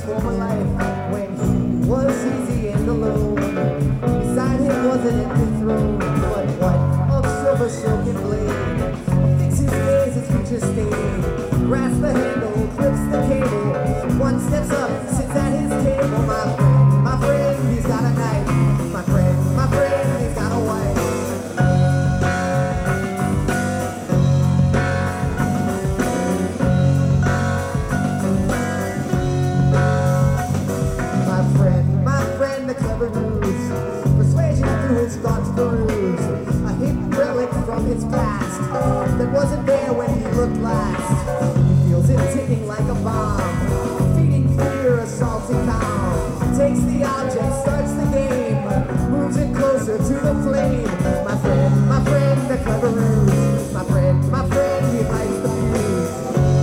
his former life when he was easy and alone. Beside him was an empty throne, but what of silver silken blade? Fix his gaze, his future state. Grasp the handle, grips the cable. One steps up, sits at his table. My friend, he's got a knife. My friend, he's got a wife. The clever ruse, persuasion through his thoughts peruse, a hidden relic from his past that wasn't there when he looked last. He feels it ticking like a bomb, feeding fear, assaulting calm. Takes the object, starts the game, moves it closer to the flame. My friend, the clever ruse. My friend, he lights the fuse.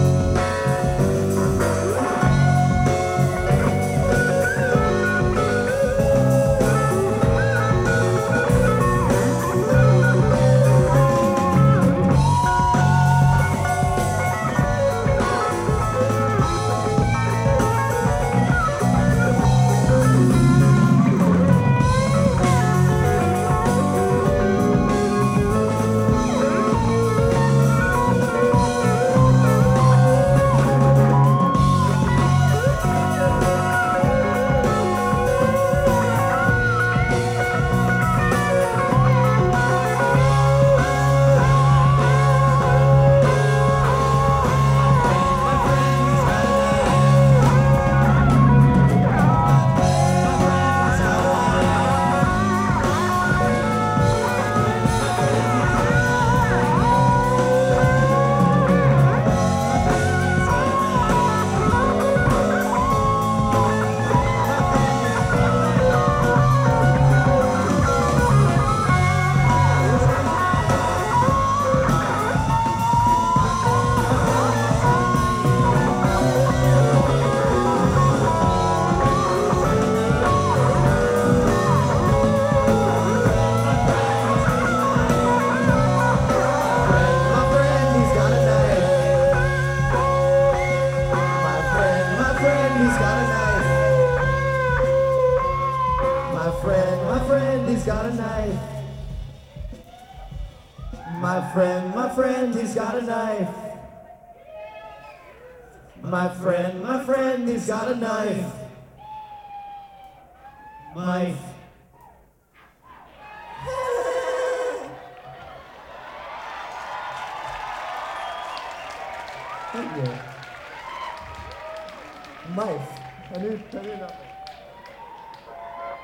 He's got a knife. My friend, he's got a knife. My friend, he's got a knife. Thank you. Knife. I knew that.